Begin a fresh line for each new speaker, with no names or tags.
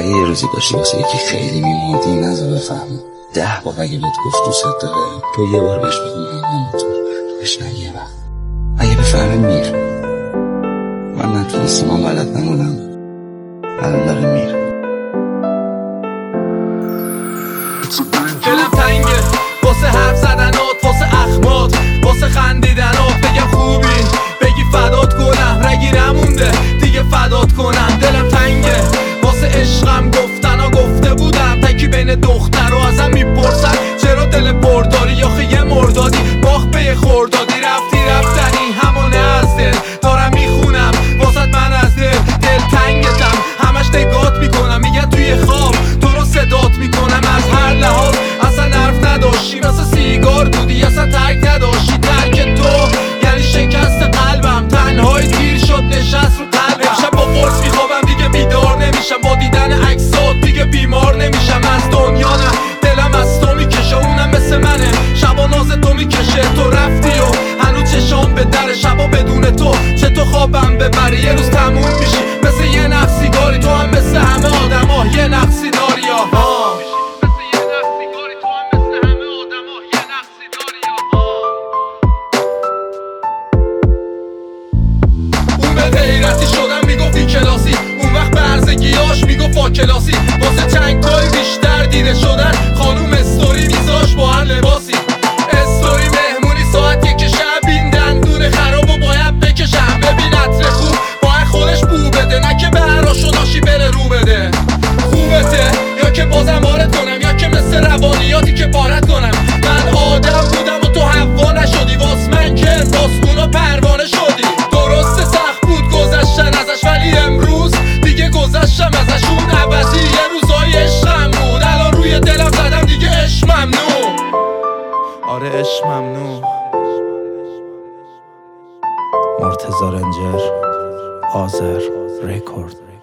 اگه یه روزی داشتی واسه یکی خیلی میموندی نذار بفهمه 10 بار اگه بهت گفت دوست داره تو یه بار بهش بگو من همونطور تو بهش نگی یه وقت اگه بفهمه میر من نتونستم من بلد نمونم الان داره میر
دلم تنگه واسه حرف زدنات واسه اخمات واسه خندیدنات بگم خوبی بگی فدات کنم رگی نمونده دیگه فدات کنم دلم تنگه واسه عشقم گفتنا گفته بودم تکی بین دختر و ازم میپرسن چرا دل برداری آخه یه مردادی باخ به یه خوردادی رفتنی همونه از دل دارم میخونم واسه من از دل تنگتم همش نگات میکنم میگن توی خواب تو رو صدات میکنم از هر لحاظ اصلا حرف نداشتی مثل سیگار بودی اصلا ترک نداشتی ترک تو یعنی شکست قلبم تنهای تیر شد نشست رو قلبم شب با قرص میخوابم دیگه بیدار نمیشم با دیدن عکسات دیگه بیمار نمیشم از دنیا نه دلم از تو میکشه اونم مثل منه شبا ناز تو میکشه تو رفتی و هنوز چشام به در شبا بدون تو چه تو خوابم ببری یه روز تموم میشی مثل یه نقصی داری تو هم مثل همه آدم ها یه نقصی داری غیرتی شدم میگفتی کلاسی اون وقت به عرضگیاش میگفت با کلاسی واسه چنگ تای بیشتر دیده شدن خانوم استوری میذاش با هر لباسی استوری مهمونی ساعت یک شب این دندون خراب و باید بکشم ببین عطر خوب باید خودش بو بده نه که به هراش و ناشی بره رو بده خوبته یا که بازم وارد کنم یا که مثل روانیاتی که بارد کنم من آدم بودم و تو حوا نشدی واس من که داستون و پروانه شدی درسته سخت بود گذشتن ازش ولی امروز دیگه گذشتم ازشون عوضی یه روزای عشقم بود الان روی دلم زدم دیگه عشق ممنوع آره عشق ممنوع
مرتضی رنجر آذر رکورد